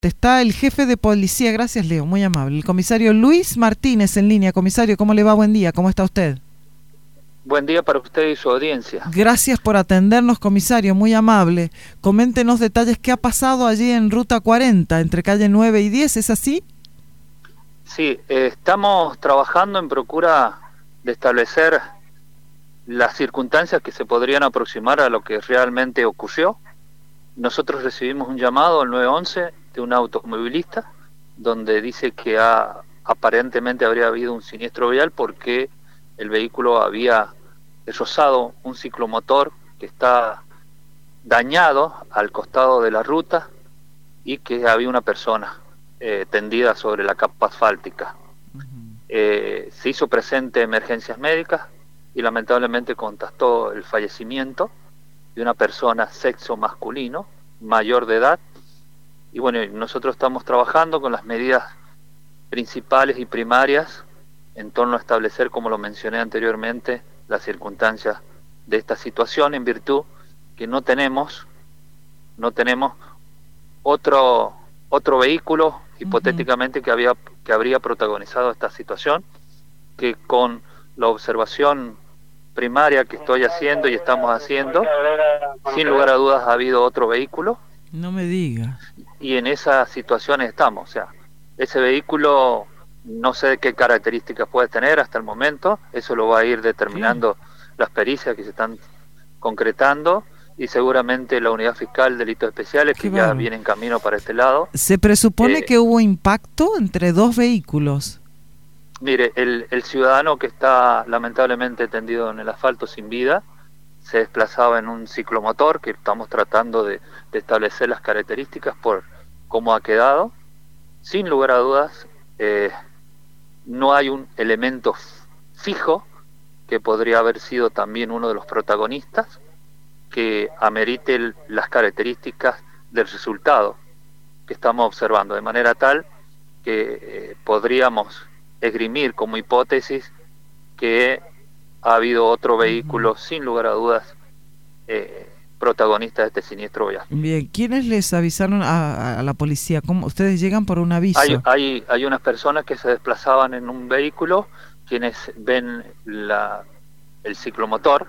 Está el jefe de policía, gracias Leo, muy amable, el comisario Luis Martínez en línea. Comisario, ¿cómo le va? Buen día, ¿cómo está usted? Buen día para usted y su audiencia. Gracias por atendernos, comisario, muy amable. Coméntenos detalles, ¿qué ha pasado allí en Ruta 40, entre calle 9 y 10, ¿es así? Sí, estamos trabajando en procura de establecer las circunstancias que se podrían aproximar a lo que realmente ocurrió. Nosotros recibimos un llamado al 911 de un automovilista donde dice que aparentemente habría habido un siniestro vial porque el vehículo había rozado un ciclomotor que está dañado al costado de la ruta y que había una persona tendida sobre la capa asfáltica. Se hizo presente emergencias médicas y lamentablemente contestó el fallecimiento de una persona sexo masculino, mayor de edad, y bueno, nosotros estamos trabajando con las medidas principales y primarias en torno a establecer, como lo mencioné anteriormente, las circunstancias de esta situación, en virtud que no tenemos otro vehículo hipotéticamente que habría protagonizado esta situación, que con la observación primaria que estoy haciendo y estamos haciendo, sin lugar a dudas ha habido otro vehículo. No me diga. Y en esas situaciones estamos, o sea, ese vehículo no sé qué características puede tener hasta el momento, eso lo va a ir determinando las pericias que se están concretando y seguramente la Unidad Fiscal de Delitos Especiales que ya viene en camino para este lado. Se presupone que hubo impacto entre dos vehículos. Mire, el ciudadano que está lamentablemente tendido en el asfalto sin vida se desplazaba en un ciclomotor que estamos tratando de establecer las características por cómo ha quedado. Sin lugar a dudas, no hay un elemento fijo que podría haber sido también uno de los protagonistas que amerite las características del resultado que estamos observando, de manera tal que podríamos esgrimir como hipótesis que ha habido otro vehículo, sin lugar a dudas, protagonista de este siniestro vial. Bien, ¿quiénes les avisaron a la policía? ¿Cómo ustedes llegan por un aviso? Hay unas personas que se desplazaban en un vehículo, quienes ven el ciclomotor,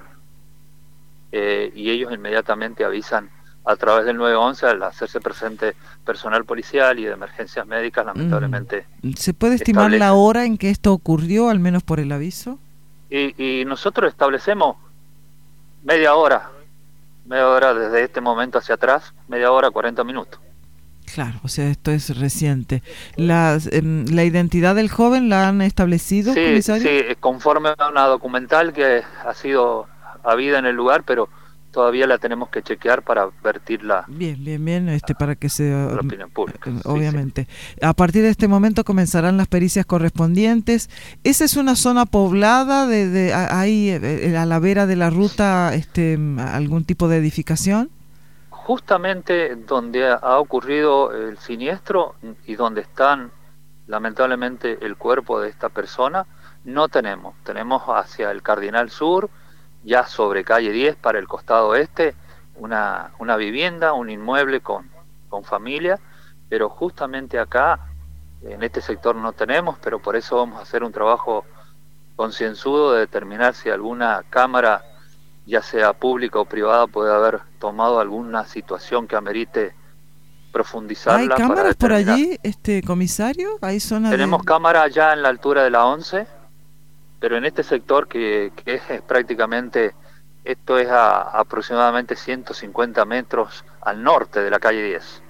y ellos inmediatamente avisan a través del 911 al hacerse presente personal policial y de emergencias médicas, lamentablemente. ¿Se puede estimar la hora en que esto ocurrió, al menos por el aviso? Y nosotros establecemos media hora desde este momento hacia atrás, media hora, 40 minutos. Claro, o sea, esto es reciente. ¿La identidad del joven la han establecido, comisario? Sí, conforme a una documental que ha sido habida en el lugar, pero todavía la tenemos que chequear para advertirla. Bien, para que se... la opinión pública. Obviamente. Sí. A partir de este momento comenzarán las pericias correspondientes. ¿Esa es una zona poblada? ¿Hay a la vera de la ruta algún tipo de edificación? Justamente donde ha ocurrido el siniestro y donde están lamentablemente el cuerpo de esta persona, no tenemos. Tenemos hacia el Cardinal Sur, ya sobre calle 10 para el costado oeste, una vivienda, un inmueble con familia, pero justamente acá, en este sector no tenemos, pero por eso vamos a hacer un trabajo concienzudo de determinar si alguna cámara, ya sea pública o privada, puede haber tomado alguna situación que amerite profundizarla. ¿Hay cámaras por allí, comisario? ¿Hay zonas? Tenemos cámaras ya en la altura de la 11, pero en este sector que es prácticamente, esto es a aproximadamente 150 metros al norte de la calle 10.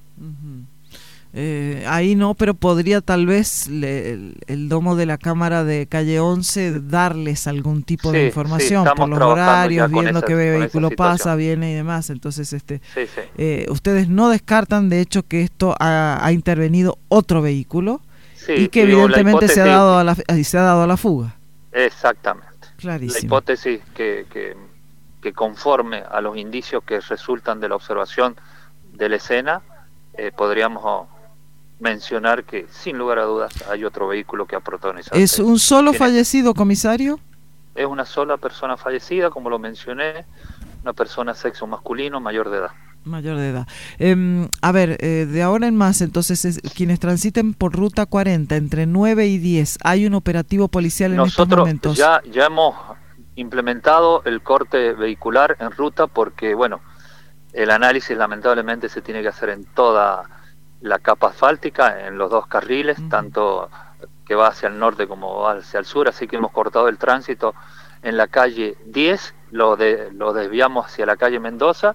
Ahí no, pero podría tal vez el domo de la cámara de calle 11 darles algún tipo de información por los horarios, viendo qué vehículo pasa, viene y demás. Entonces, ustedes no descartan, de hecho, que esto ha intervenido otro vehículo y que evidentemente se ha dado a la fuga. Exactamente. Clarísimo. La hipótesis que conforme a los indicios que resultan de la observación de la escena, podríamos mencionar que sin lugar a dudas hay otro vehículo que ha protagonizado. ¿Es un solo fallecido, comisario? Es una sola persona fallecida, como lo mencioné, una persona sexo masculino mayor de edad. Mayor de edad. A ver, de ahora en más, entonces, quienes transiten por ruta 40 entre 9 y 10, ¿hay un operativo policial en estos momentos? Nosotros ya hemos implementado el corte vehicular en ruta porque, bueno, el análisis lamentablemente se tiene que hacer en toda la capa asfáltica, en los dos carriles, tanto que va hacia el norte como va hacia el sur, así que hemos cortado el tránsito en la calle 10, lo desviamos hacia la calle Mendoza,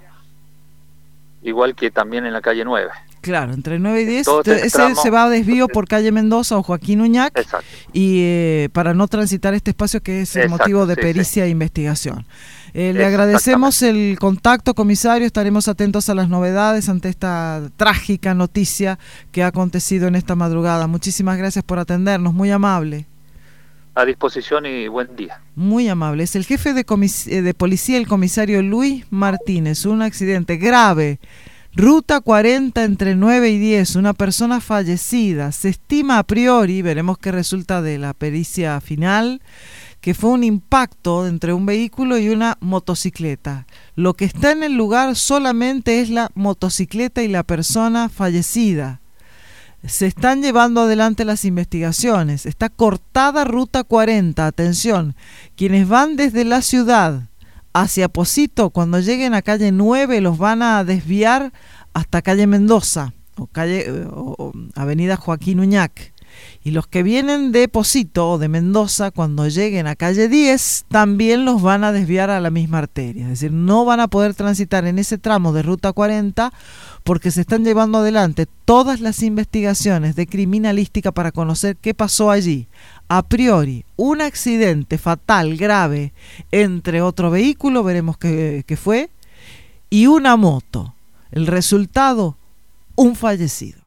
igual que también en la calle 9. Claro, entre 9 y 10, ese se va a desvío por calle Mendoza o Joaquín Uñac. Exacto. Y para no transitar este espacio que es el motivo de pericia e investigación. Le agradecemos el contacto, comisario, estaremos atentos a las novedades ante esta trágica noticia que ha acontecido en esta madrugada. Muchísimas gracias por atendernos, muy amable. A disposición y buen día. Muy amable. Es el jefe de policía, el comisario Luis Martínez. Un accidente grave. Ruta 40 entre 9 y 10. Una persona fallecida. Se estima a priori, veremos qué resulta de la pericia final, que fue un impacto entre un vehículo y una motocicleta. Lo que está en el lugar solamente es la motocicleta y la persona fallecida. Se están llevando adelante las investigaciones. Está cortada ruta 40. Atención, quienes van desde la ciudad hacia Pocito, cuando lleguen a calle 9 los van a desviar hasta calle Mendoza o avenida Joaquín Uñac. Y los que vienen de Pocito o de Mendoza, cuando lleguen a calle 10, también los van a desviar a la misma arteria. Es decir, no van a poder transitar en ese tramo de ruta 40 porque se están llevando adelante todas las investigaciones de criminalística para conocer qué pasó allí. A priori, un accidente fatal, grave, entre otro vehículo, veremos qué fue, y una moto. El resultado, un fallecido.